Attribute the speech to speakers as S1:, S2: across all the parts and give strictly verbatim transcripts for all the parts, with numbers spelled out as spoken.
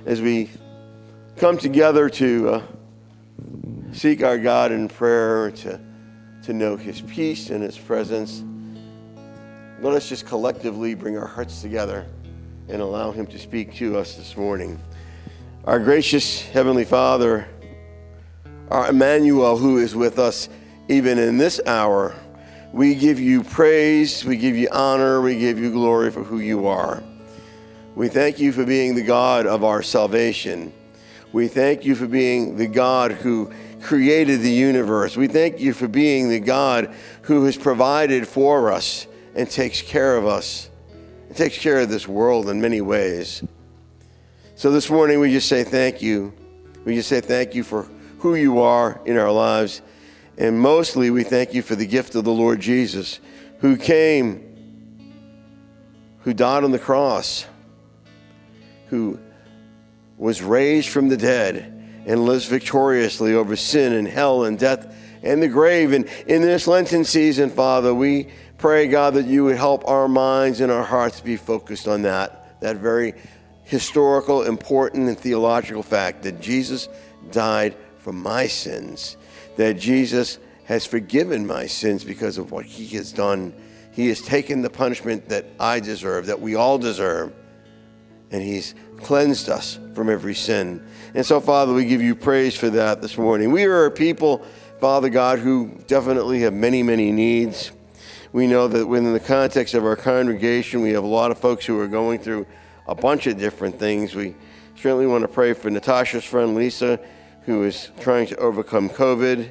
S1: as we come together to uh, seek our God in prayer, to, to know his peace and his presence, let us just collectively bring our hearts together and allow him to speak to us this morning. Our gracious Heavenly Father, our Emmanuel, who is with us even in this hour, we give you praise, we give you honor, we give you glory for who you are. We thank you for being the God of our salvation. We thank you for being the God who created the universe. We thank you for being the God who has provided for us and takes care of us, and takes care of this world in many ways. So this morning we just say thank you. We just say thank you for who you are in our lives. And mostly we thank you for the gift of the Lord Jesus, who came, who died on the cross, who was raised from the dead and lives victoriously over sin and hell and death and the grave. And in this Lenten season, Father, we pray, God, that you would help our minds and our hearts be focused on that, that very historical, important, and theological fact that Jesus died for my sins, that Jesus has forgiven my sins because of what he has done. He has taken the punishment that I deserve, that we all deserve, and he's cleansed us from every sin. And so, Father, we give you praise for that this morning. We are a people, Father God, who definitely have many, many needs. We know that within the context of our congregation, we have a lot of folks who are going through a bunch of different things. We certainly want to pray for Natasha's friend, Lisa, who is trying to overcome COVID.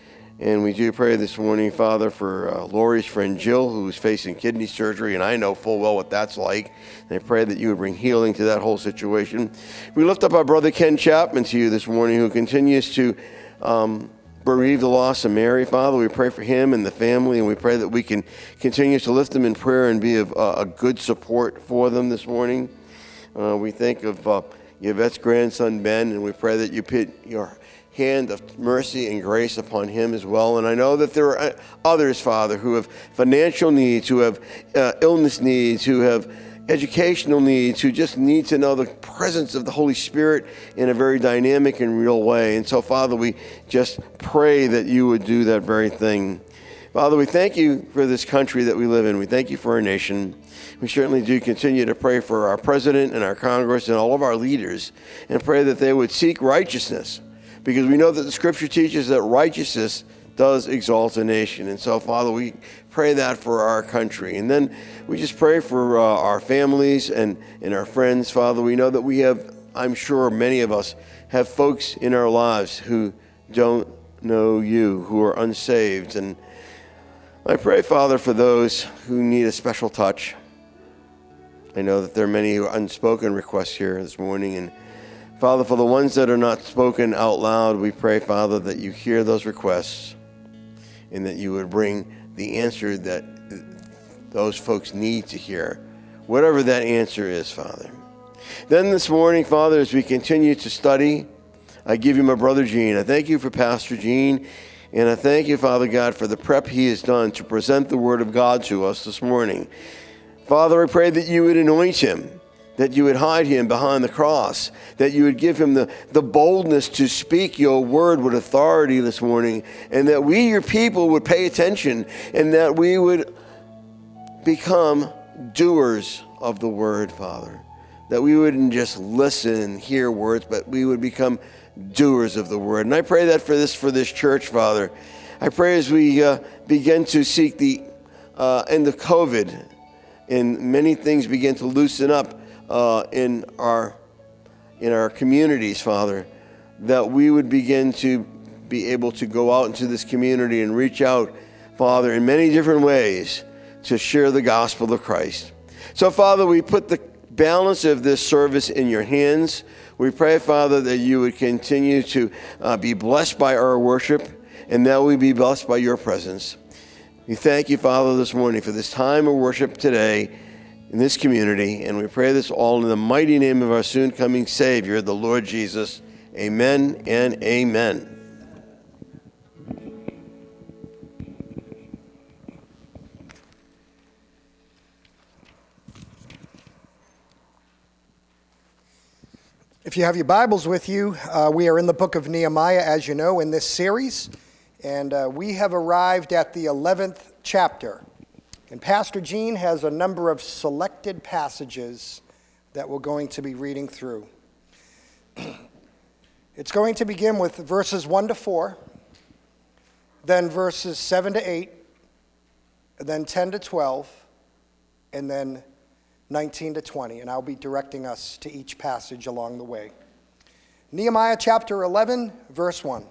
S1: And we do pray this morning, Father, for uh, Lori's friend Jill, who is facing kidney surgery, and I know full well what that's like. And I pray that you would bring healing to that whole situation. We lift up our brother Ken Chapman to you this morning, who continues to um, bereave the loss of Mary. Father, we pray for him and the family, and we pray that we can continue to lift them in prayer and be of, uh, a good support for them this morning. Uh, we think of uh, Yvette's grandson, Ben, and we pray that you put your hand of mercy and grace upon him as well. And I know that there are others, Father, who have financial needs, who have uh, illness needs, who have educational needs, who just need to know the presence of the Holy Spirit in a very dynamic and real way. And so, Father, we just pray that you would do that very thing. Father, we thank you for this country that we live in. We thank you for our nation. We certainly do continue to pray for our president and our Congress and all of our leaders, and pray that they would seek righteousness, because we know that the Scripture teaches that righteousness does exalt a nation. And so, Father, we pray that for our country. And then we just pray for uh, our families and, and our friends, Father. We know that we have, I'm sure many of us have folks in our lives who don't know you, who are unsaved. And I pray, Father, for those who need a special touch. I know that there are many unspoken requests here this morning, and Father, for the ones that are not spoken out loud, we pray, Father, that you hear those requests and that you would bring the answer that those folks need to hear, whatever that answer is, Father. Then this morning, Father, as we continue to study, I give you my brother Gene. I thank you for Pastor Gene, and I thank you, Father God, for the prep he has done to present the Word of God to us this morning. Father, I pray that you would anoint him, that you would hide him behind the cross, that you would give him the, the boldness to speak your word with authority this morning, and that we, your people, would pay attention, and that we would become doers of the word, Father. That we wouldn't just listen and hear words, but we would become doers of the word. And I pray that for this, for this church, Father. I pray as we uh, begin to seek the uh, end of COVID, and many things begin to loosen up Uh, in our in our communities, Father, that we would begin to be able to go out into this community and reach out, Father, in many different ways to share the gospel of Christ. So, Father, we put the balance of this service in your hands. We pray, Father, that you would continue to uh, be blessed by our worship, and that we be blessed by your presence. We thank you, Father, this morning for this time of worship today in this community, and we pray this all in the mighty name of our soon-coming Savior, the Lord Jesus. Amen and amen.
S2: If you have your Bibles with you, uh, we are in the book of Nehemiah, as you know, in this series, and uh, we have arrived at the eleventh chapter. And Pastor Gene has a number of selected passages that we're going to be reading through. It's going to begin with verses one to four, then verses seven to eight, then ten to twelve, and then nineteen to twenty, and I'll be directing us to each passage along the way. Nehemiah chapter eleven, verse one.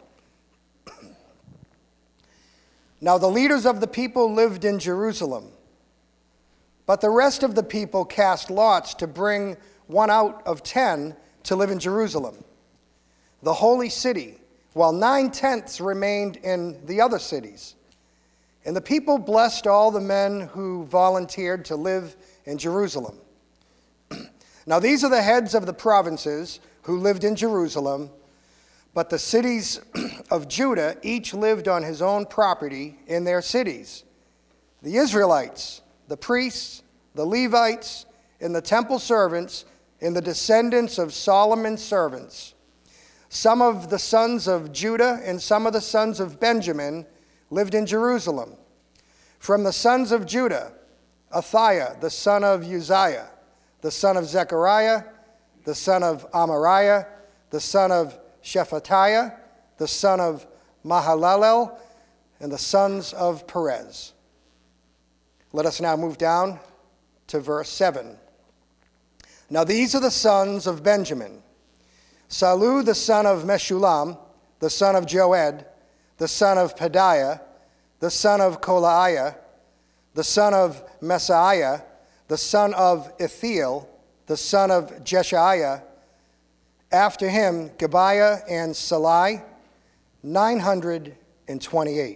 S2: Now the leaders of the people lived in Jerusalem, but the rest of the people cast lots to bring one out of ten to live in Jerusalem, the holy city, while nine-tenths remained in the other cities. And the people blessed all the men who volunteered to live in Jerusalem. Now these are the heads of the provinces who lived in Jerusalem, but the cities of Judah each lived on his own property in their cities. The Israelites, the priests, the Levites, and the temple servants, and the descendants of Solomon's servants. Some of the sons of Judah and some of the sons of Benjamin lived in Jerusalem. From the sons of Judah, Athiah, the son of Uzziah, the son of Zechariah, the son of Amariah, the son of Shephatiah, the son of Mahalalel, and the sons of Perez. Let us now move down to verse seven. Now these are the sons of Benjamin: Salu, the son of Meshullam, the son of Joed, the son of Pedaiah, the son of Kolaiah, the son of Messiah, the son of Ithiel, the son of Jeshiah. After him, Gebiah and Salai, nine hundred twenty-eight.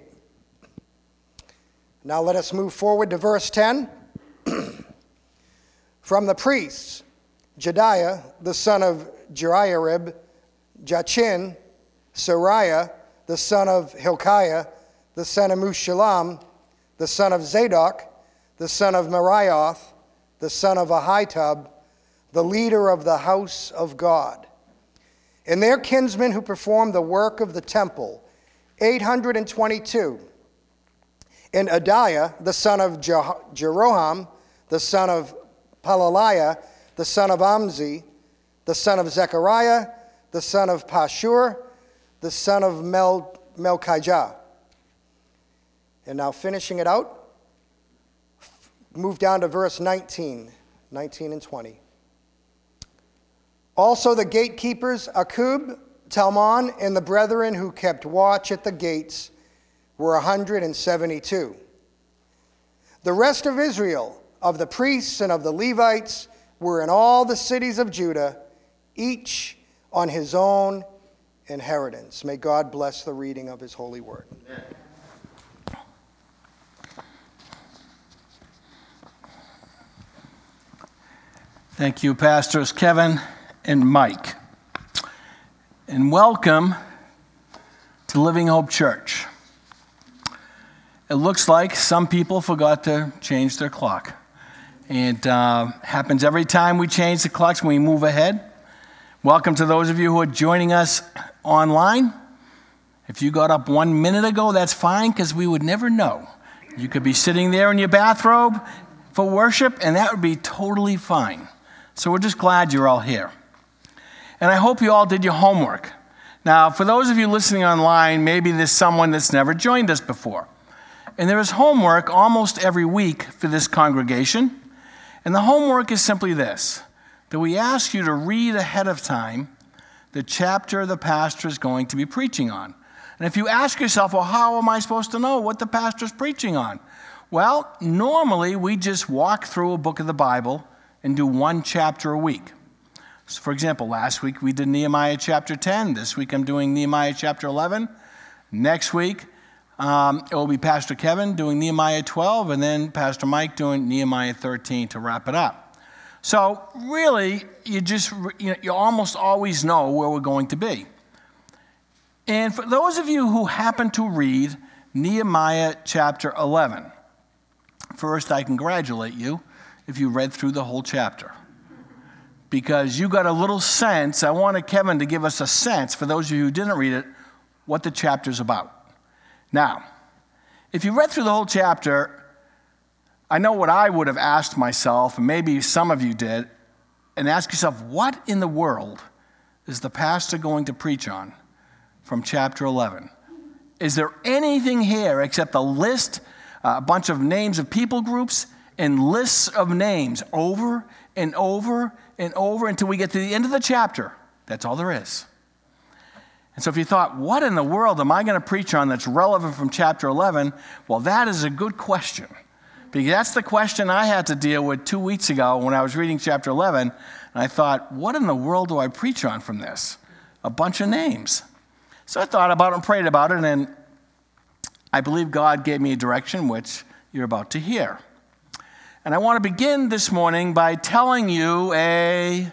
S2: Now let us move forward to verse ten. From the priests, Jediah, the son of Jeriarib, Jachin, Sariah, the son of Hilkiah, the son of Mushallam, the son of Zadok, the son of Marioth, the son of Ahitub, the leader of the house of God. And their kinsmen who performed the work of the temple, eight hundred twenty-two. And Adiah, the son of Jeroham, the son of Palaliah, the son of Amzi, the son of Zechariah, the son of Pashur, the son of Mel- Melchijah. And now finishing it out, move down to verse nineteen, nineteen and twenty. Also the gatekeepers, Akub, Talmon, and the brethren who kept watch at the gates were one hundred seventy-two. The rest of Israel, of the priests and of the Levites, were in all the cities of Judah, each on his own inheritance. May God bless the reading of his holy word. Amen.
S3: Thank you, Pastors Kevin and Mike. And welcome to Living Hope Church. It looks like some people forgot to change their clock. It uh, happens every time we change the clocks when we move ahead. Welcome to those of you who are joining us online. If you got up one minute ago, that's fine, because we would never know. You could be sitting there in your bathrobe for worship, and that would be totally fine. So we're just glad you're all here. And I hope you all did your homework. Now, for those of you listening online, maybe there's someone that's never joined us before. And there is homework almost every week for this congregation. And the homework is simply this, that we ask you to read ahead of time the chapter the pastor is going to be preaching on. And if you ask yourself, well, how am I supposed to know what the pastor is preaching on? Well, normally we just walk through a book of the Bible and do one chapter a week. So for example, last week we did Nehemiah chapter ten. This week I'm doing Nehemiah chapter eleven. Next week um, it will be Pastor Kevin doing Nehemiah twelve, and then Pastor Mike doing Nehemiah thirteen to wrap it up. So really, you just you, know, you almost always know where we're going to be. And for those of you who happen to read Nehemiah chapter eleven, first I congratulate you if you read through the whole chapter. because you got a little sense. I wanted Kevin to give us a sense, for those of you who didn't read it, what the chapter's about. Now, if you read through the whole chapter, I know what I would have asked myself, and maybe some of you did, and ask yourself, what in the world is the pastor going to preach on from chapter eleven? Is there anything here except a list, uh, a bunch of names of people groups, and lists of names over and over and over until we get to the end of the chapter? That's all there is. And so if you thought, what in the world am I going to preach on that's relevant from chapter eleven? Well, that is a good question. Because that's the question I had to deal with two weeks ago when I was reading chapter eleven. And I thought, what in the world do I preach on from this? A bunch of names. So I thought about it and prayed about it, and I believe God gave me a direction which you're about to hear. And I want to begin this morning by telling you a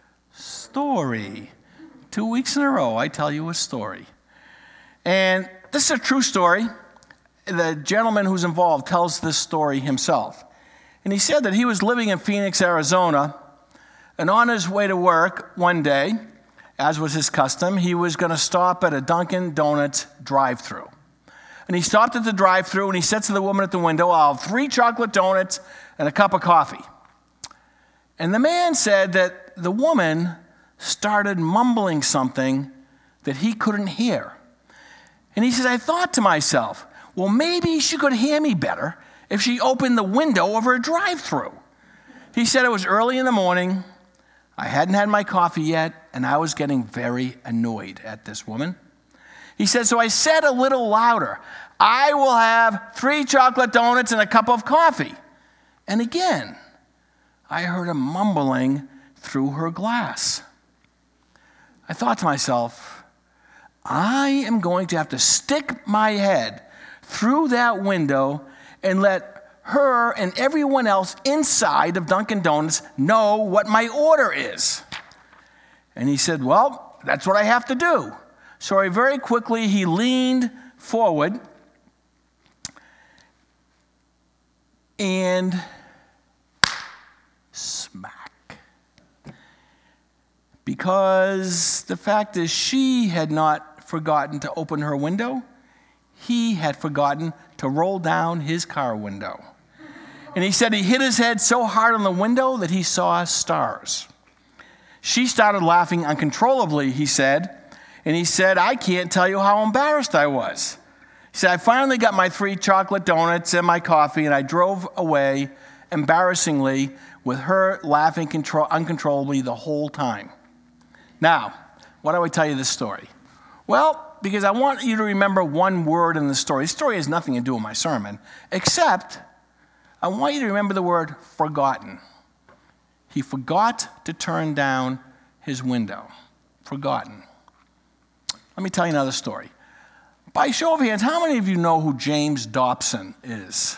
S3: story. Two weeks in a row, I tell you a story. And this is a true story. The gentleman who's involved tells this story himself. And he said that he was living in Phoenix, Arizona, and on his way to work one day, as was his custom, he was going to stop at a Dunkin' Donuts drive-thru. And he stopped at the drive-thru and he said to the woman at the window, "I'll have three chocolate donuts and a cup of coffee." And the man said that the woman started mumbling something that he couldn't hear. And he says, "I thought to myself, well, maybe she could hear me better if she opened the window of her drive-thru." He said it was early in the morning. I hadn't had my coffee yet, and I was getting very annoyed at this woman. He said, so I said a little louder, "I will have three chocolate donuts and a cup of coffee." And again, I heard a mumbling through her glass. I thought to myself, I am going to have to stick my head through that window and let her and everyone else inside of Dunkin' Donuts know what my order is. And he said, well, that's what I have to do. So I very quickly, he leaned forward and smack. Because the fact is, she had not forgotten to open her window. He had forgotten to roll down his car window. And he said he hit his head so hard on the window that he saw stars. She started laughing uncontrollably, he said. And he said, I can't tell you how embarrassed I was. He said, I finally got my three chocolate donuts and my coffee, and I drove away, embarrassingly, with her laughing control- uncontrollably the whole time. Now, why do I tell you this story? Well, because I want you to remember one word in the story. This story has nothing to do with my sermon, except I want you to remember the word forgotten. He forgot to turn down his window. Forgotten. Let me tell you another story. By show of hands, how many of you know who James Dobson is?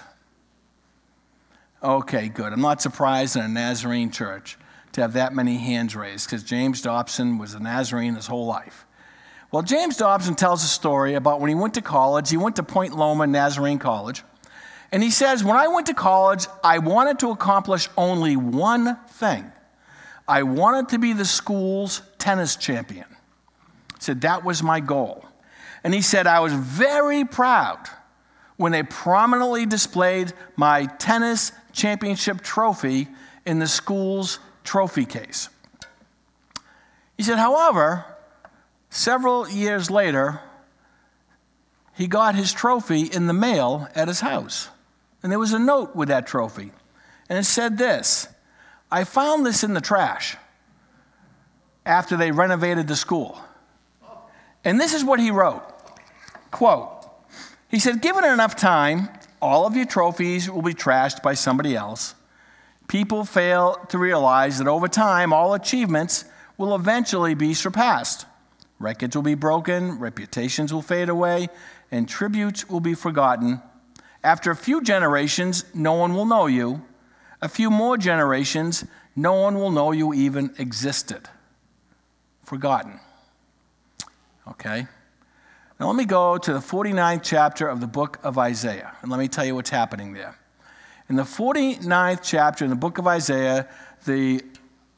S3: Okay, good. I'm not surprised in a Nazarene church to have that many hands raised, because James Dobson was a Nazarene his whole life. Well, James Dobson tells a story about when he went to college. He went to Point Loma Nazarene College. And he says, when I went to college, I wanted to accomplish only one thing. I wanted to be the school's tennis champion. He said, that was my goal. And he said, I was very proud when they prominently displayed my tennis championship trophy in the school's trophy case. He said, however, several years later, he got his trophy in the mail at his house. And there was a note with that trophy. And it said this, I found this in the trash after they renovated the school. And this is what he wrote. Quote, he said, given enough time, all of your trophies will be trashed by somebody else. People fail to realize that over time, all achievements will eventually be surpassed. Records will be broken, reputations will fade away, and tributes will be forgotten. After a few generations, no one will know you. A few more generations, no one will know you even existed. Forgotten. Okay? Now let me go to the forty-ninth chapter of the book of Isaiah, and let me tell you what's happening there. In the forty-ninth chapter in the book of Isaiah, the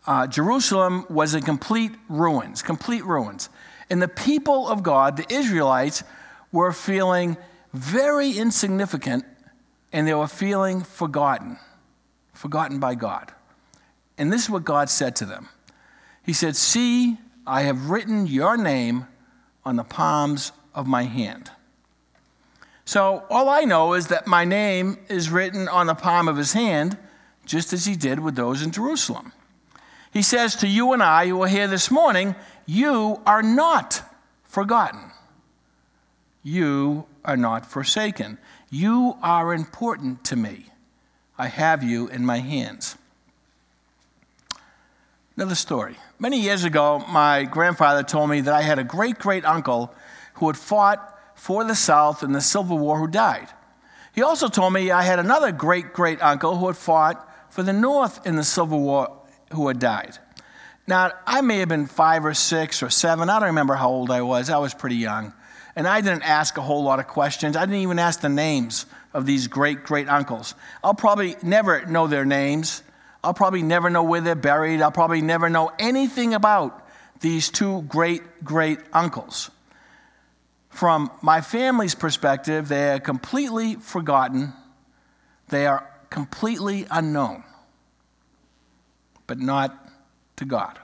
S3: uh, Jerusalem was in complete ruins, complete ruins. And the people of God, the Israelites, were feeling very insignificant, and they were feeling forgotten, forgotten by God. And this is what God said to them. He said, "See, I have written your name on the palms of my hand." So all I know is that my name is written on the palm of his hand, just as he did with those in Jerusalem. He says to you and I who are here this morning, you are not forgotten. You are not forsaken. You are important to me. I have you in my hands. Another story. Many years ago, my grandfather told me that I had a great-great-uncle who had fought for the South in the Civil War who died. He also told me I had another great-great-uncle who had fought for the North in the Civil War who had died. Now, I may have been five or six or seven. I don't remember how old I was. I was pretty young. And I didn't ask a whole lot of questions. I didn't even ask the names of these great-great-uncles. I'll probably never know their names. I'll probably never know where they're buried. I'll probably never know anything about these two great-great-uncles. From my family's perspective, they are completely forgotten. They are completely unknown, but not to God.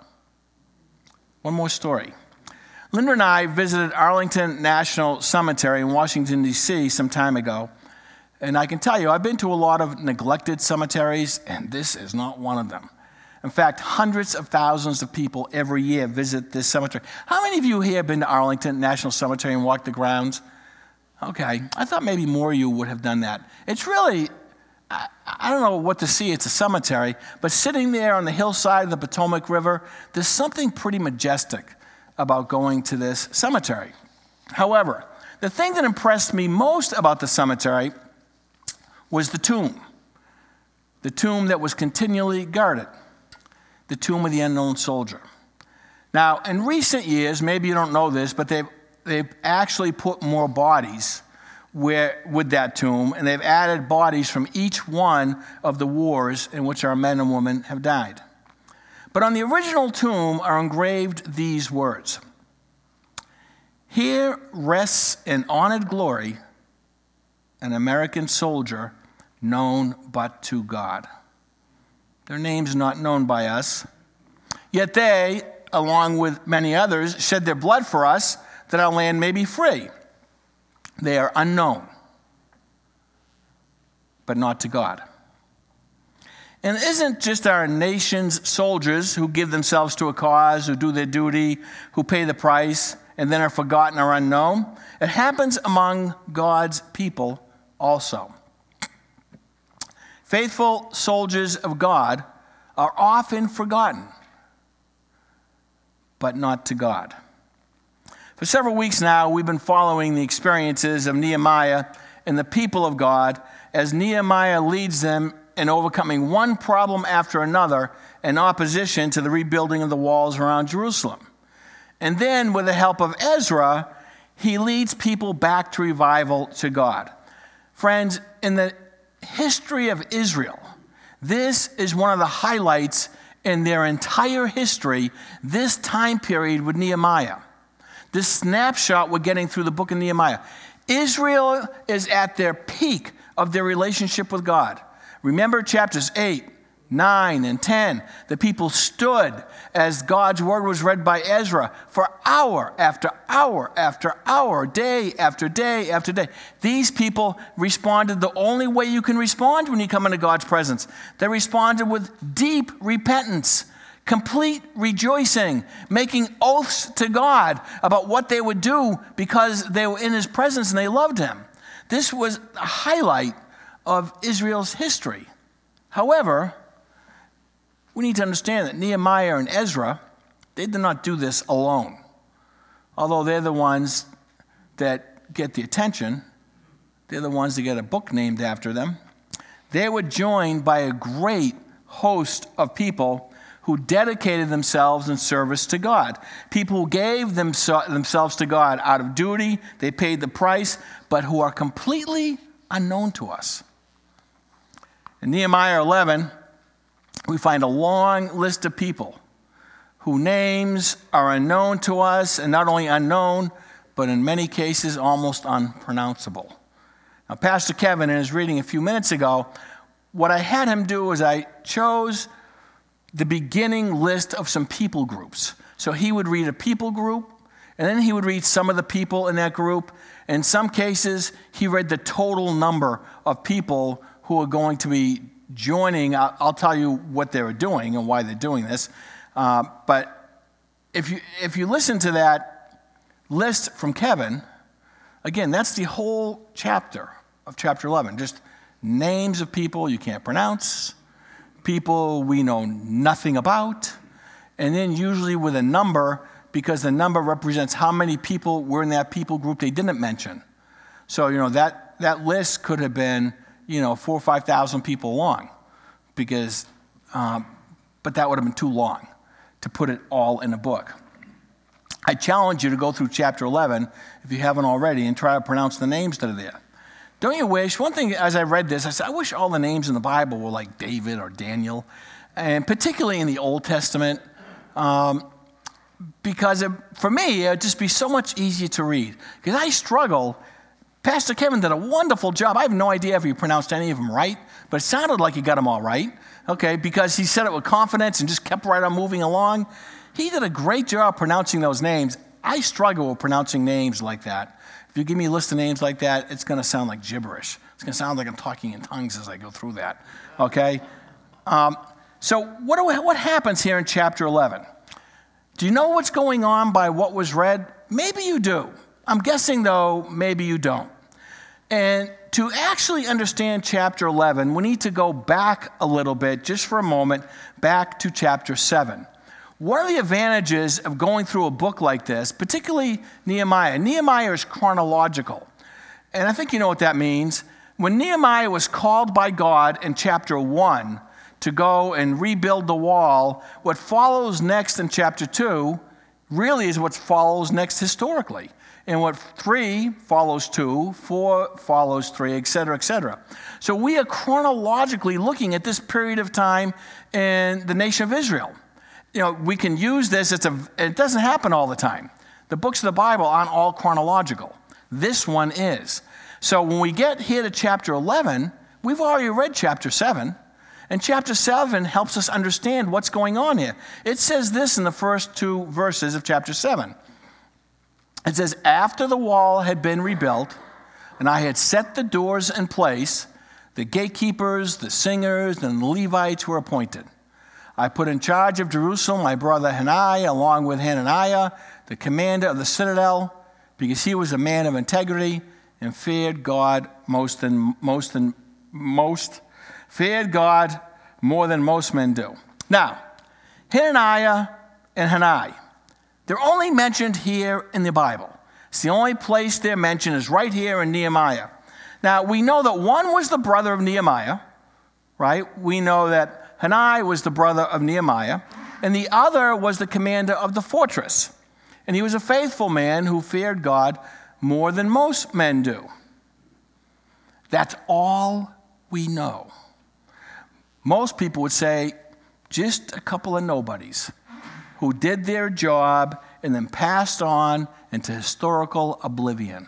S3: One more story. Linda and I visited Arlington National Cemetery in Washington, D C some time ago. And I can tell you, I've been to a lot of neglected cemeteries, and this is not one of them. In fact, hundreds of thousands of people every year visit this cemetery. How many of you here have been to Arlington National Cemetery and walked the grounds? Okay, I thought maybe more of you would have done that. It's really, I, I don't know what to see. It's a cemetery, but sitting there on the hillside of the Potomac River, there's something pretty majestic about going to this cemetery. However, the thing that impressed me most about the cemetery was the tomb. The tomb that was continually guarded. The tomb of the unknown soldier. Now, in recent years, maybe you don't know this, but they've, they've actually put more bodies where, with that tomb, and they've added bodies from each one of the wars in which our men and women have died. But on the original tomb are engraved these words: "Here rests in honored glory an American soldier known but to God." Their names not known by us. Yet they, along with many others, shed their blood for us that our land may be free. They are unknown, but not to God. And it isn't just our nation's soldiers who give themselves to a cause, who do their duty, who pay the price, and then are forgotten or unknown. It happens among God's people also. Faithful soldiers of God are often forgotten, but not to God. For several weeks now, we've been following the experiences of Nehemiah and the people of God as Nehemiah leads them in overcoming one problem after another in opposition to the rebuilding of the walls around Jerusalem. And then, with the help of Ezra, he leads people back to revival to God. Friends, in the history of Israel, this is one of the highlights in their entire history, this time period with Nehemiah. This snapshot we're getting through the book of Nehemiah. Israel is at their peak of their relationship with God. Remember chapters eight, nine, and ten. The people stood as God's word was read by Ezra for hour after hour after hour, day after day after day. These people responded the only way you can respond when you come into God's presence. They responded with deep repentance, complete rejoicing, making oaths to God about what they would do because they were in his presence and they loved him. This was a highlight of Israel's history. However, we need to understand that Nehemiah and Ezra, they did not do this alone. Although they're the ones that get the attention, they're the ones that get a book named after them. They were joined by a great host of people who dedicated themselves in service to God. People who gave themselves to God out of duty, they paid the price, but who are completely unknown to us. In Nehemiah eleven, we find a long list of people whose names are unknown to us, and not only unknown, but in many cases almost unpronounceable. Now, Pastor Kevin, in his reading a few minutes ago, what I had him do is I chose the beginning list of some people groups. So he would read a people group, and then he would read some of the people in that group. In some cases, he read the total number of people who are going to be joining. I'll, I'll tell you what they were doing and why they're doing this. Uh, but if you if you listen to that list from Kevin, again, that's the whole chapter of chapter eleven. Just names of people you can't pronounce, people we know nothing about, and then usually with a number, because the number represents how many people were in that people group they didn't mention. So, you know, that, that list could have been, you know, four or five thousand people long, because, um, but that would have been too long to put it all in a book. I challenge you to go through chapter eleven, if you haven't already, and try to pronounce the names that are there. Don't you wish, one thing as I read this, I said, I wish all the names in the Bible were like David or Daniel, and particularly in the Old Testament, um, because it, for me, it would just be so much easier to read. Because I struggle. Pastor Kevin did a wonderful job. I have no idea if he pronounced any of them right, but it sounded like he got them all right, okay, because he said it with confidence and just kept right on moving along. He did a great job pronouncing those names. I struggle with pronouncing names like that. If you give me a list of names like that, it's going to sound like gibberish. It's going to sound like I'm talking in tongues as I go through that, okay? Um, so what, do we, what happens here in chapter eleven? Do you know what's going on by what was read? Maybe you do. I'm guessing, though, maybe you don't. And to actually understand chapter eleven, we need to go back a little bit, just for a moment, back to chapter seven. What are the advantages of going through a book like this, particularly Nehemiah? Nehemiah is chronological. And I think you know what that means. When Nehemiah was called by God in chapter one to go and rebuild the wall, what follows next in chapter two really is what follows next historically. And what three follows two, four follows three, et cetera, et cetera. So we are chronologically looking at this period of time in the nation of Israel. You know, we can use this, it's a, it doesn't happen all the time. The books of the Bible aren't all chronological. This one is. So when we get here to chapter eleven, we've already read chapter seven, and chapter seven helps us understand what's going on here. It says this in the first two verses of chapter seven. It says, after the wall had been rebuilt, and I had set the doors in place, the gatekeepers, the singers, and the Levites were appointed. I put in charge of Jerusalem my brother Hananiah, along with Hananiah, the commander of the citadel, because he was a man of integrity and feared God most than most than most feared God more than most men do. Now, Hananiah and Hanai, they're only mentioned here in the Bible. It's the only place they're mentioned is right here in Nehemiah. Now, we know that one was the brother of Nehemiah, right? We know that Hanai was the brother of Nehemiah, and the other was the commander of the fortress. And he was a faithful man who feared God more than most men do. That's all we know. Most people would say just a couple of nobodies who did their job and then passed on into historical oblivion.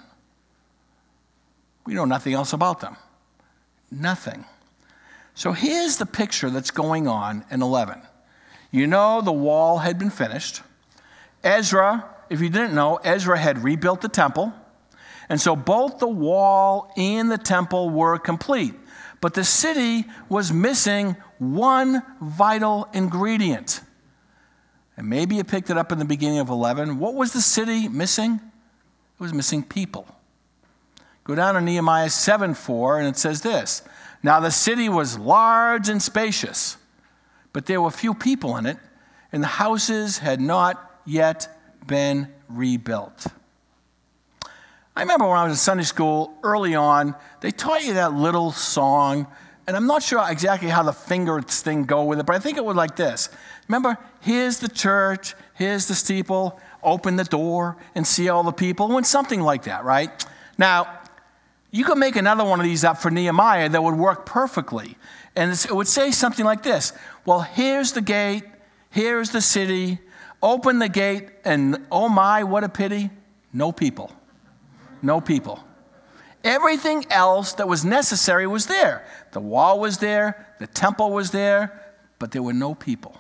S3: We know nothing else about them. Nothing. So here's the picture that's going on in eleven. You know the wall had been finished. Ezra, if you didn't know, Ezra had rebuilt the temple. And so both the wall and the temple were complete. But the city was missing one vital ingredient. And maybe you picked it up in the beginning of eleven. What was the city missing? It was missing people. Go down to Nehemiah seven four, and it says this. Now the city was large and spacious, but there were few people in it, and the houses had not yet been rebuilt. I remember when I was in Sunday school, early on, they taught you that little song, and I'm not sure exactly how the fingers thing go with it, but I think it was like this. Remember, here's the church, here's the steeple, open the door and see all the people, and something like that, right? Now, You could make another one of these up for Nehemiah that would work perfectly. And it would say something like this. Well, here's the gate. Here's the city. Open the gate. And oh my, what a pity. No people. No people. Everything else that was necessary was there. The wall was there. The temple was there. But there were no people.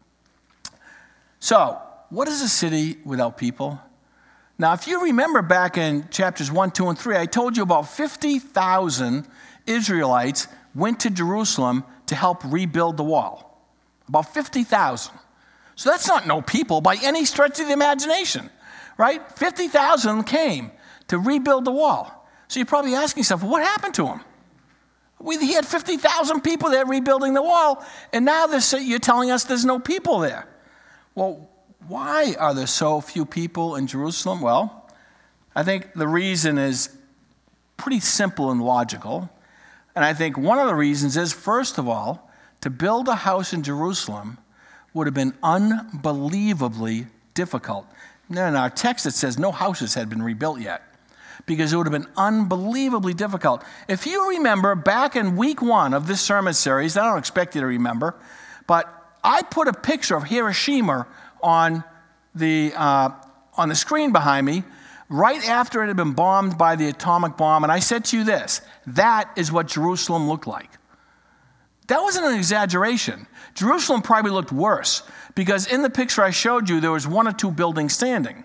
S3: So, what is a city without people? Now, if you remember back in chapters one, two, and three, I told you about fifty thousand Israelites went to Jerusalem to help rebuild the wall. About fifty thousand. So that's not no people by any stretch of the imagination, right? fifty thousand came to rebuild the wall. So you're probably asking yourself, well, what happened to them? We, he had fifty thousand people there rebuilding the wall, and now you're telling us there's no people there. Well, why are there so few people in Jerusalem? Well, I think the reason is pretty simple and logical. And I think one of the reasons is, first of all, to build a house in Jerusalem would have been unbelievably difficult. Now, in our text, it says no houses had been rebuilt yet, because it would have been unbelievably difficult. If you remember back in week one of this sermon series, I don't expect you to remember, but I put a picture of Hiroshima on the uh, on the screen behind me right after it had been bombed by the atomic bomb, and I said to you this, that is what Jerusalem looked like. That wasn't an exaggeration. Jerusalem probably looked worse, because in the picture I showed you, there was one or two buildings standing.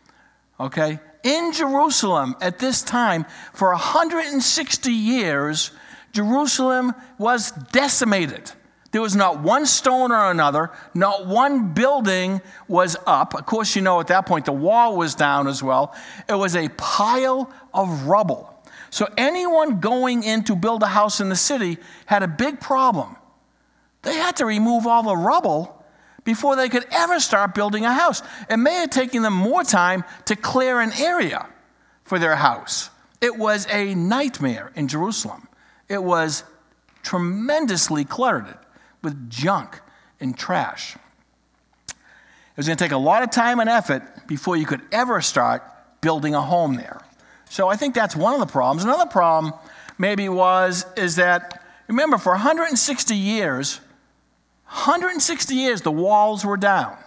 S3: Okay? In Jerusalem at this time, for one hundred sixty years, Jerusalem was decimated. There was not one stone or another. Not one building was up. Of course, you know at that point the wall was down as well. It was a pile of rubble. So anyone going in to build a house in the city had a big problem. They had to remove all the rubble before they could ever start building a house. It may have taken them more time to clear an area for their house. It was a nightmare in Jerusalem. It was tremendously cluttered with junk and trash. It was going to take a lot of time and effort before you could ever start building a home there. So I think that's one of the problems. Another problem maybe was, is that, remember, for one hundred sixty years, one hundred sixty years, the walls were down.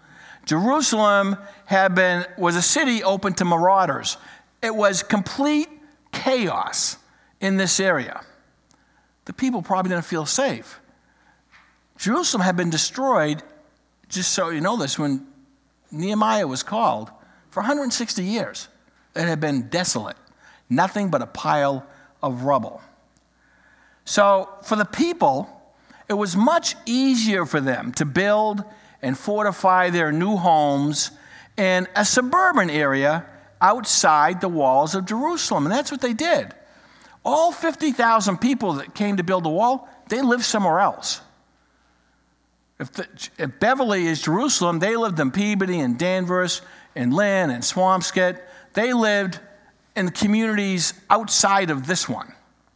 S3: Jerusalem had been, was a city open to marauders. It was complete chaos in this area. The people probably didn't feel safe. Jerusalem had been destroyed, just so you know this, when Nehemiah was called, for one hundred sixty years. It had been desolate, nothing but a pile of rubble. So for the people, it was much easier for them to build and fortify their new homes in a suburban area outside the walls of Jerusalem. And that's what they did. All fifty thousand people that came to build the wall, they lived somewhere else. If, the, if Beverly is Jerusalem, they lived in Peabody and Danvers and Lynn and Swampscott. They lived in communities outside of this one.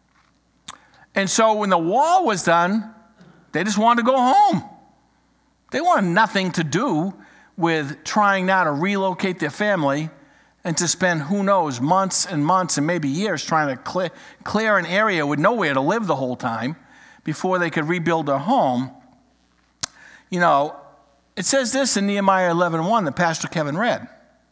S3: And so when the wall was done, they just wanted to go home. They wanted nothing to do with trying now to relocate their family and to spend, who knows, months and months and maybe years trying to clear, clear an area with nowhere to live the whole time before they could rebuild their home. You know, it says this in Nehemiah eleven one that Pastor Kevin read.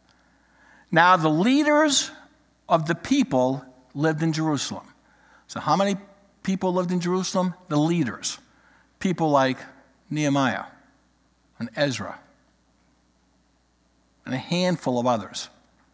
S3: Now the leaders of the people lived in Jerusalem. So how many people lived in Jerusalem? The leaders. People like Nehemiah and Ezra and a handful of others.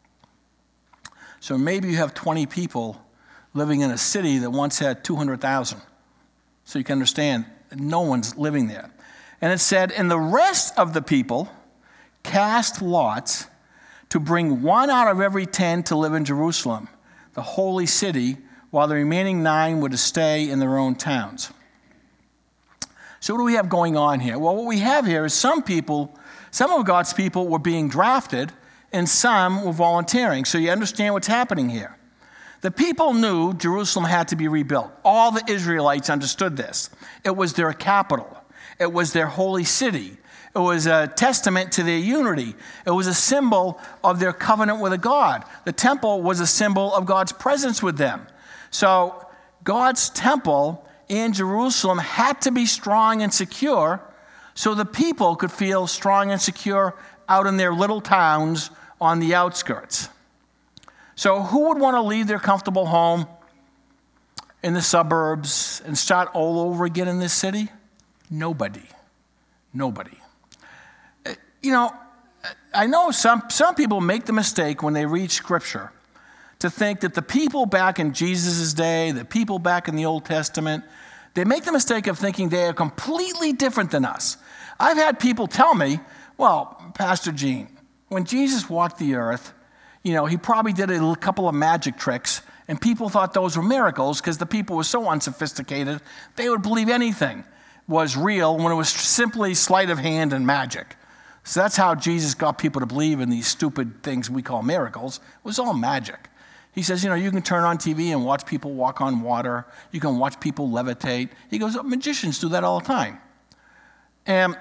S3: So maybe you have twenty people living in a city that once had two hundred thousand. So you can understand that no one's living there. And it said, and the rest of the people cast lots to bring one out of every ten to live in Jerusalem, the holy city, while the remaining nine were to stay in their own towns. So what do we have going on here? Well, what we have here is some people, some of God's people were being drafted, and some were volunteering. So you understand what's happening here. The people knew Jerusalem had to be rebuilt. All the Israelites understood this. It was their capital. It was their holy city. It was a testament to their unity. It was a symbol of their covenant with a God. The temple was a symbol of God's presence with them. So God's temple in Jerusalem had to be strong and secure so the people could feel strong and secure out in their little towns on the outskirts. So who would want to leave their comfortable home in the suburbs and start all over again in this city? Nobody. Nobody. You know, I know some, some people make the mistake when they read Scripture to think that the people back in Jesus' day, the people back in the Old Testament, they make the mistake of thinking they are completely different than us. I've had people tell me, well, Pastor Gene, when Jesus walked the earth, you know, he probably did a couple of magic tricks, and people thought those were miracles because the people were so unsophisticated, they would believe anything was real when it was simply sleight of hand and magic. So that's how Jesus got people to believe in these stupid things we call miracles. It was all magic. He says, you know, you can turn on T V and watch people walk on water. You can watch people levitate. He goes, magicians do that all the time. And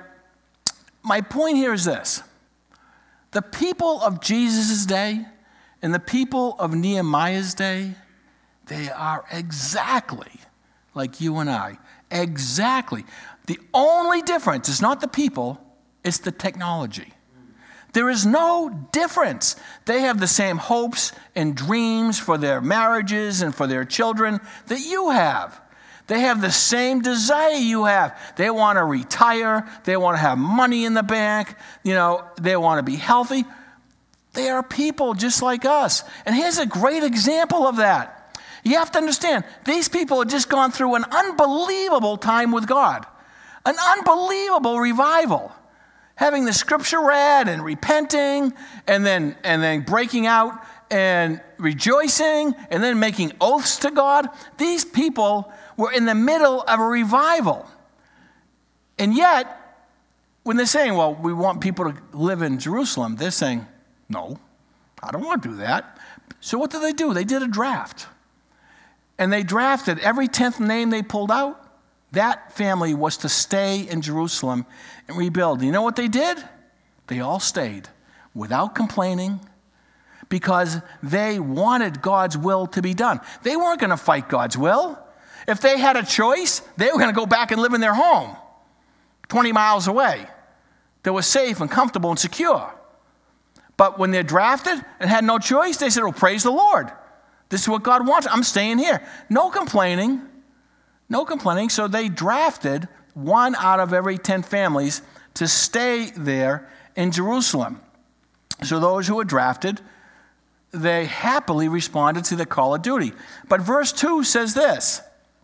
S3: my point here is this. The people of Jesus' day and the people of Nehemiah's day, they are exactly like you and I. Exactly. The only difference is not the people, it's the technology. There is no difference. They have the same hopes and dreams for their marriages and for their children that you have. They have the same desire you have. They want to retire. They want to have money in the bank. You know, they want to be healthy. They are people just like us. And here's a great example of that. You have to understand, these people have just gone through an unbelievable time with God. An unbelievable revival. Having the scripture read and repenting and then and then breaking out and rejoicing and then making oaths to God. These people were in the middle of a revival. And yet, when they're saying, well, we want people to live in Jerusalem, they're saying, no, I don't want to do that. So what did they do? They did a draft. And they drafted every tenth name they pulled out. That family was to stay in Jerusalem and rebuild. You know what they did? They all stayed without complaining because they wanted God's will to be done. They weren't going to fight God's will. If they had a choice, they were going to go back and live in their home twenty miles away that was safe and comfortable and secure. But when they're drafted and had no choice, they said, oh, praise the Lord. This is what God wants. I'm staying here. No complaining. No complaining. So they drafted one out of every ten families to stay there in Jerusalem. So those who were drafted, they happily responded to the call of duty. But verse two says this.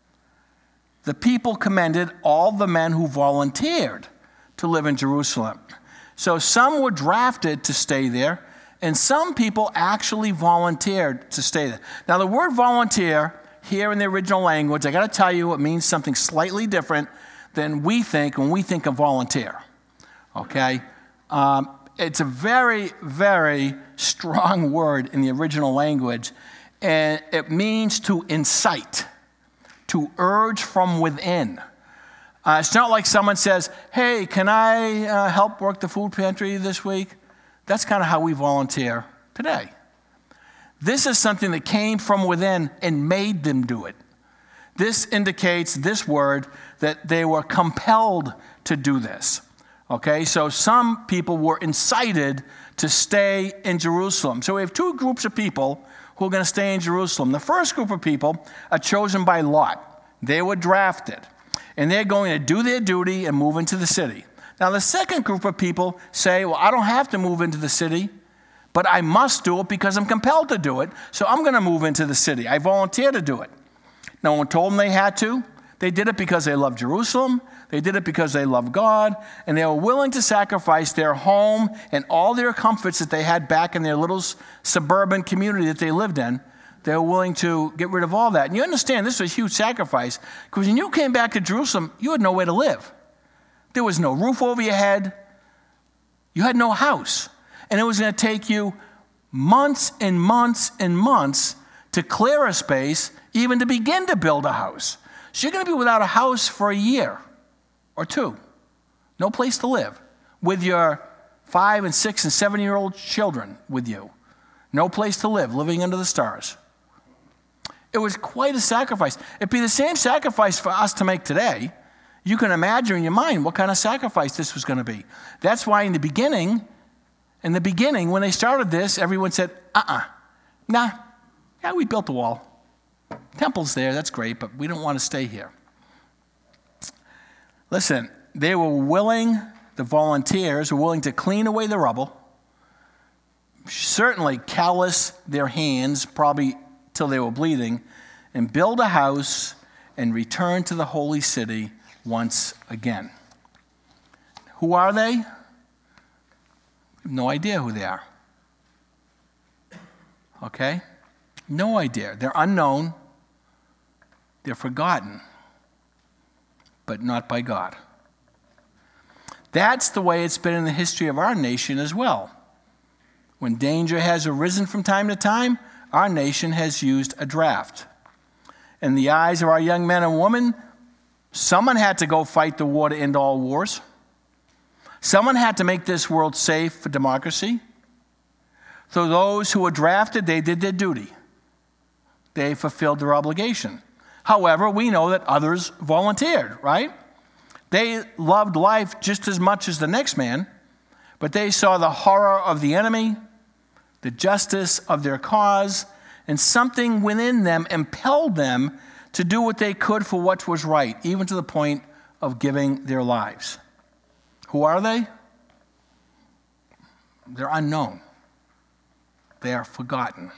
S3: The people commended all the men who volunteered to live in Jerusalem. So some were drafted to stay there, and some people actually volunteered to stay there. Now the word volunteer here in the original language, I got to tell you, it means something slightly different than we think when we think of volunteer. Okay? Um, it's a very, very strong word in the original language, and it means to incite, to urge from within. Uh, it's not like someone says, hey, can I uh, help work the food pantry this week? That's kind of how we volunteer today. This is something that came from within and made them do it. This indicates, this word, that they were compelled to do this. Okay, so some people were incited to stay in Jerusalem. So we have two groups of people who are going to stay in Jerusalem. The first group of people are chosen by lot. They were drafted. And they're going to do their duty and move into the city. Now the second group of people say, well, I don't have to move into the city, but I must do it because I'm compelled to do it, so I'm going to move into the city. I volunteer to do it. No one told them they had to. They did it because they loved Jerusalem. They did it because they loved God, and they were willing to sacrifice their home and all their comforts that they had back in their little suburban community that they lived in. They were willing to get rid of all that. And you understand, this was a huge sacrifice, because when you came back to Jerusalem, you had nowhere to live. There was no roof over your head. You had no house. And it was going to take you months and months and months to clear a space, even to begin to build a house. So you're going to be without a house for a year or two. No place to live. With your five and six and seven-year-old children with you. No place to live, living under the stars. It was quite a sacrifice. It'd be the same sacrifice for us to make today. You can imagine in your mind what kind of sacrifice this was going to be. That's why in the beginning, in the beginning, when they started this, everyone said, uh-uh, nah, yeah, we built the wall. Temple's there, that's great, but we don't want to stay here. Listen, they were willing, the volunteers were willing to clean away the rubble, certainly callous their hands, probably till they were bleeding, and build a house and return to the holy city once again. Who are they? I have no idea who they are. Okay? No idea. They're unknown. They're forgotten, but not by God. That's the way it's been in the history of our nation as well. When danger has arisen from time to time, our nation has used a draft. In the eyes of our young men and women, someone had to go fight the war to end all wars. Someone had to make this world safe for democracy. So those who were drafted, they did their duty. They fulfilled their obligation. However, we know that others volunteered, right? They loved life just as much as the next man, but they saw the horror of the enemy, the justice of their cause, and something within them impelled them to do what they could for what was right, even to the point of giving their lives. Who are they? They're unknown. They are forgotten,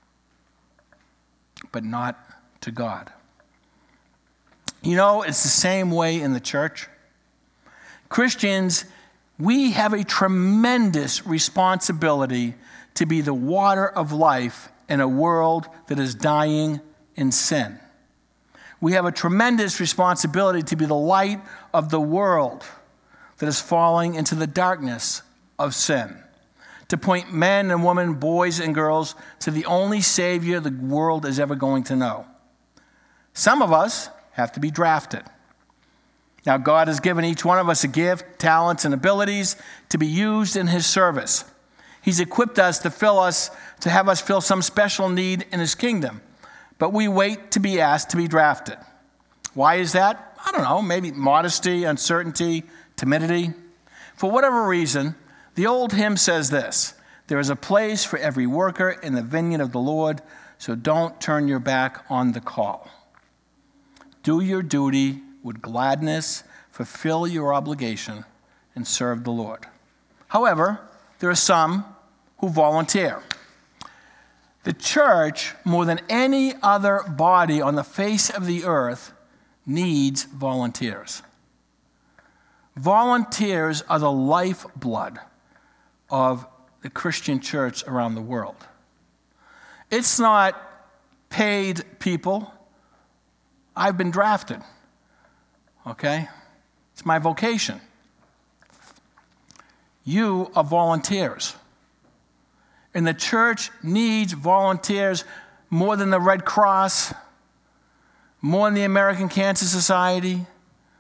S3: but not to God. You know, it's the same way in the church. Christians, we have a tremendous responsibility to be the water of life in a world that is dying in sin. We have a tremendous responsibility to be the light of the world that is falling into the darkness of sin, to point men and women, boys and girls, to the only Savior the world is ever going to know. Some of us have to be drafted. Now, God has given each one of us a gift, talents, and abilities to be used in His service. He's equipped us to fill us, to have us fill some special need in His kingdom. But we wait to be asked to be drafted. Why is that? I don't know, maybe modesty, uncertainty, timidity. For whatever reason, the old hymn says this: there is a place for every worker in the vineyard of the Lord, so don't turn your back on the call. Do your duty with gladness, fulfill your obligation, and serve the Lord. However, there are some who volunteer. The church, more than any other body on the face of the earth, needs volunteers. Volunteers are the lifeblood of the Christian church around the world. It's not paid people. I've been drafted, okay? It's my vocation. You are volunteers. And the church needs volunteers more than the Red Cross, more than the American Cancer Society.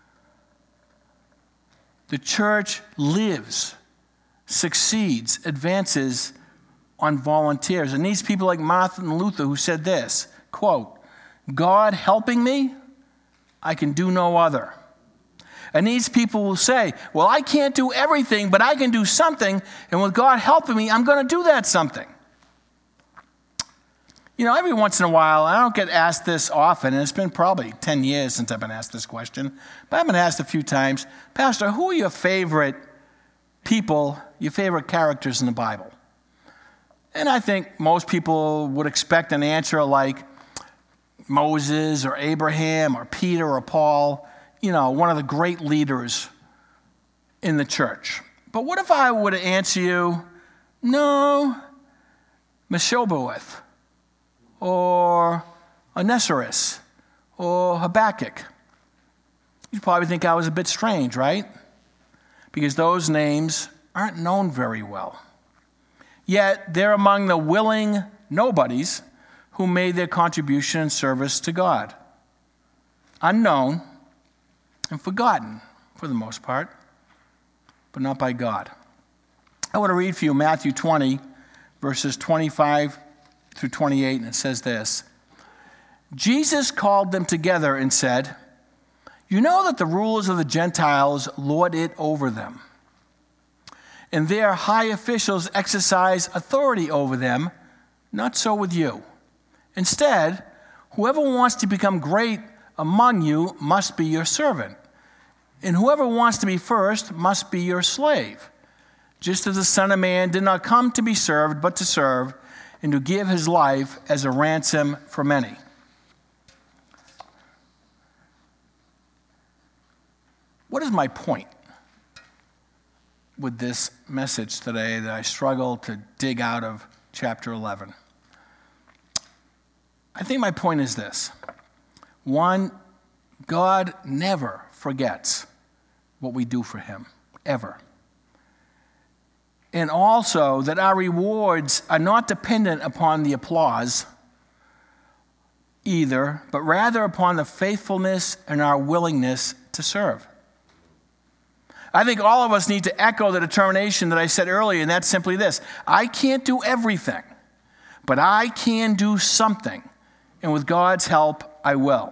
S3: The church lives, succeeds, advances on volunteers. It needs people like Martin Luther, who said this, quote, God helping me, I can do no other. It needs people who say, well, I can't do everything, but I can do something, and with God helping me, I'm going to do that something. You know, every once in a while, I don't get asked this often, and it's been probably ten years since I've been asked this question, but I've been asked a few times, Pastor, who are your favorite people, your favorite characters in the Bible? And I think most people would expect an answer like Moses or Abraham or Peter or Paul, you know, one of the great leaders in the church. But what if I were to answer you, no, Meshoboweth, or Onesimus, or Habakkuk? You'd probably think I was a bit strange, right? Because those names aren't known very well. Yet they're among the willing nobodies who made their contribution and service to God. Unknown and forgotten for the most part, but not by God. I want to read for you Matthew twenty, verses twenty-five through twenty-eight, and it says this. Jesus called them together and said, "You know that the rulers of the Gentiles lord it over them, and their high officials exercise authority over them. Not so with you. Instead, whoever wants to become great among you must be your servant, and whoever wants to be first must be your slave, just as the Son of Man did not come to be served, but to serve, and to give his life as a ransom for many." What is my point with this message today that I struggle to dig out of chapter eleven? I think my point is this. One, God never forgets what we do for him, ever. And also that our rewards are not dependent upon the applause either, but rather upon the faithfulness and our willingness to serve. I think all of us need to echo the determination that I said earlier, and that's simply this. I can't do everything, but I can do something, and with God's help, I will.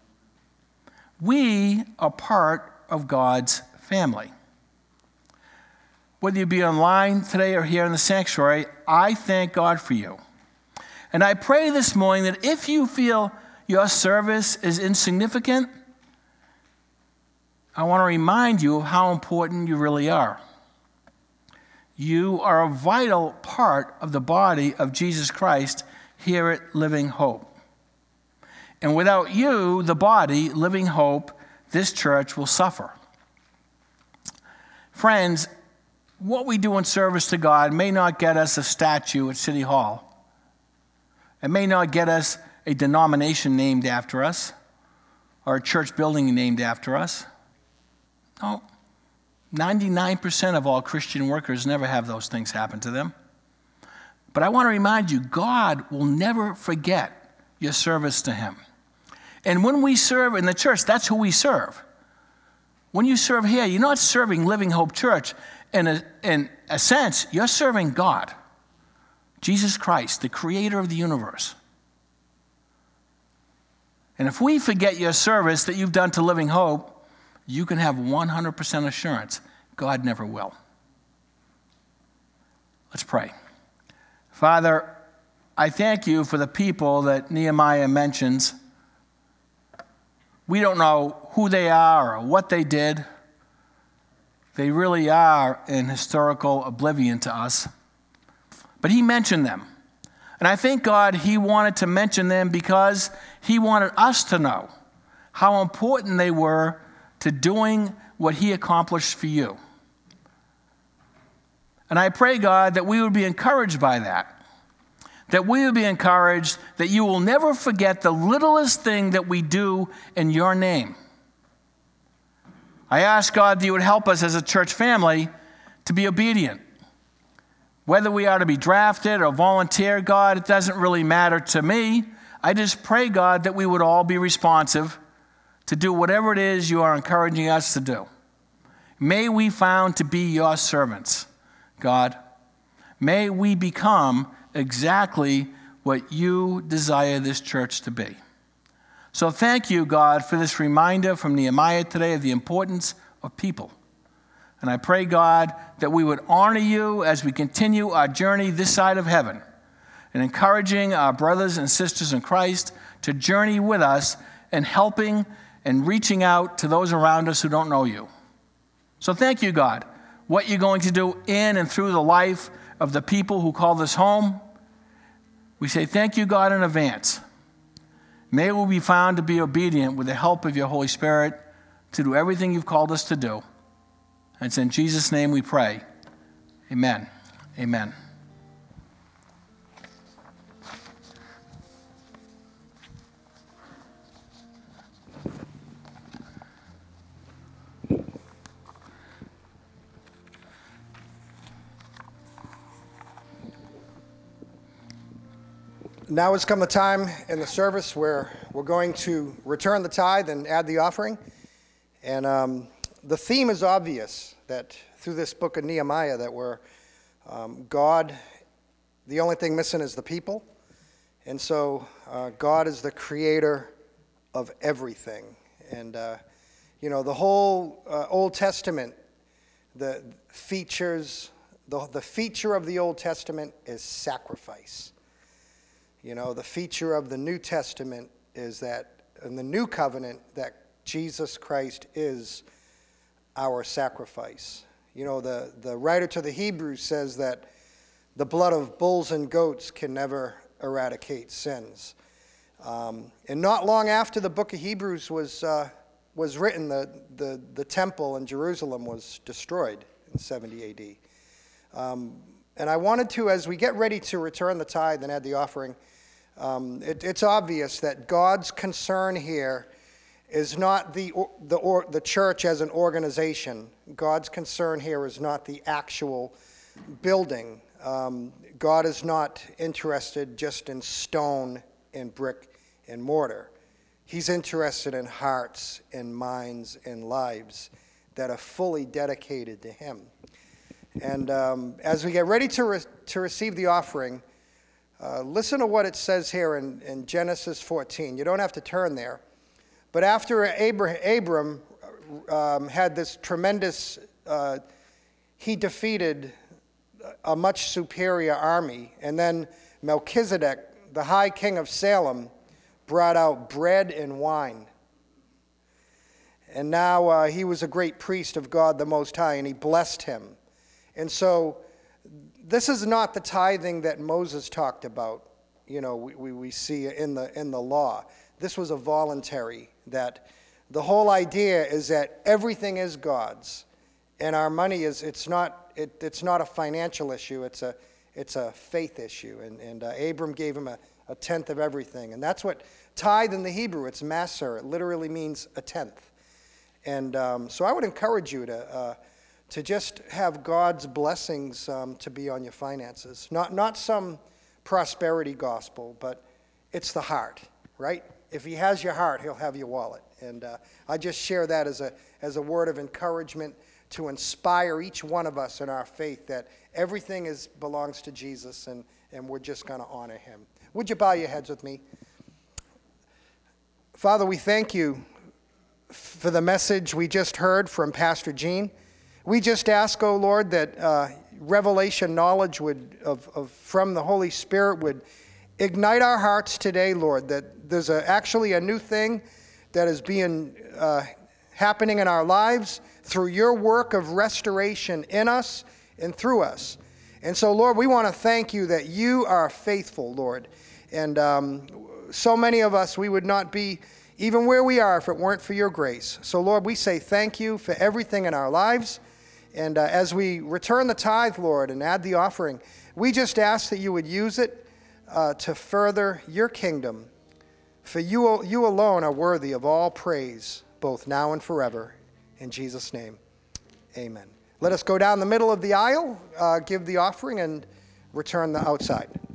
S3: We are part of God's family. Whether you be online today or here in the sanctuary, I thank God for you. And I pray this morning that if you feel your service is insignificant, I want to remind you of how important you really are. You are a vital part of the body of Jesus Christ here at Living Hope. And without you, the body, Living Hope, this church will suffer. Friends, what we do in service to God may not get us a statue at City Hall. It may not get us a denomination named after us or a church building named after us. No, ninety-nine percent of all Christian workers never have those things happen to them. But I want to remind you, God will never forget your service to him. And when we serve in the church, that's who we serve. When you serve here, you're not serving Living Hope Church. In a, in a sense, you're serving God, Jesus Christ, the creator of the universe. And if we forget your service that you've done to Living Hope, you can have one hundred percent assurance God never will. Let's pray. Father, I thank you for the people that Nehemiah mentions. We don't know who they are or what they did. They really are in historical oblivion to us. But he mentioned them. And I thank God he wanted to mention them because he wanted us to know how important they were to doing what he accomplished for you. And I pray, God, that we would be encouraged by that. That we would be encouraged that you will never forget the littlest thing that we do in your name. I ask, God, that you would help us as a church family to be obedient. Whether we are to be drafted or volunteer, God, it doesn't really matter to me. I just pray, God, that we would all be responsive to do whatever it is you are encouraging us to do. May we found to be your servants, God. May we become exactly what you desire this church to be. So thank you, God, for this reminder from Nehemiah today of the importance of people. And I pray, God, that we would honor you as we continue our journey this side of heaven and encouraging our brothers and sisters in Christ to journey with us and helping and reaching out to those around us who don't know you. So thank you, God, what you're going to do in and through the life of the people who call this home. We say thank you, God, in advance. May we be found to be obedient with the help of your Holy Spirit to do everything you've called us to do. And it's in Jesus' name we pray. Amen. Amen.
S2: Now has come the time in the service where we're going to return the tithe and add the offering. And um, the theme is obvious, that through this book of Nehemiah, that we're um, God, the only thing missing is the people. And so uh, God is the creator of everything. And, uh, you know, the whole uh, Old Testament, the features, the, the feature of the Old Testament is sacrifice. You know, the feature of the New Testament is that, in the New Covenant, that Jesus Christ is our sacrifice. You know, the, the writer to the Hebrews says that the blood of bulls and goats can never eradicate sins. Um, and not long after the book of Hebrews was uh, was written, the, the, the temple in Jerusalem was destroyed in seventy A D. Um, and I wanted to, as we get ready to return the tithe and add the offering, um, it, it's obvious that God's concern here is not the, the, or, the church as an organization. God's concern here is not the actual building. Um, God is not interested just in stone and brick and mortar. He's interested in hearts and minds and lives that are fully dedicated to Him. And um, as we get ready to, re- to receive the offering, uh, listen to what it says here in, in Genesis fourteen. You don't have to turn there. But after Abra- Abram um, had this tremendous, uh, he defeated a much superior army. And then Melchizedek, the high king of Salem, brought out bread and wine. And now uh, he was a great priest of God the Most High, and he blessed him. And so this is not the tithing that Moses talked about, you know, we, we, we see in the, in the law. This was a voluntary, that the whole idea is that everything is God's. And our money is, it's not, it, it's not a financial issue, it's a, it's a faith issue. And, and uh, Abram gave him a, a tenth of everything. And that's what tithe in the Hebrew, it's maser. It literally means a tenth. And um, so I would encourage you to uh, to just have God's blessings um, to be on your finances. Not, not some prosperity gospel, but it's the heart, right? If He has your heart, He'll have your wallet. And uh, I just share that as a, as a word of encouragement to inspire each one of us in our faith that everything is belongs to Jesus, and, and we're just going to honor Him. Would you bow your heads with me? Father, we thank You for the message we just heard from Pastor Gene. We just ask, oh Lord, that uh, revelation knowledge would of, of from the Holy Spirit would ignite our hearts today, Lord, that there's a, actually a new thing that is being uh, happening in our lives through Your work of restoration in us and through us. And so, Lord, we want to thank You that You are faithful, Lord. And um, so many of us, we would not be even where we are if it weren't for Your grace. So, Lord, we say thank You for everything in our lives. And uh, as we return the tithe, Lord, and add the offering, we just ask that You would use it uh, to further Your kingdom. For you, you alone are worthy of all praise, both now and forever. In Jesus' name, amen. Let us go down the middle of the aisle, uh, give the offering, and return the outside.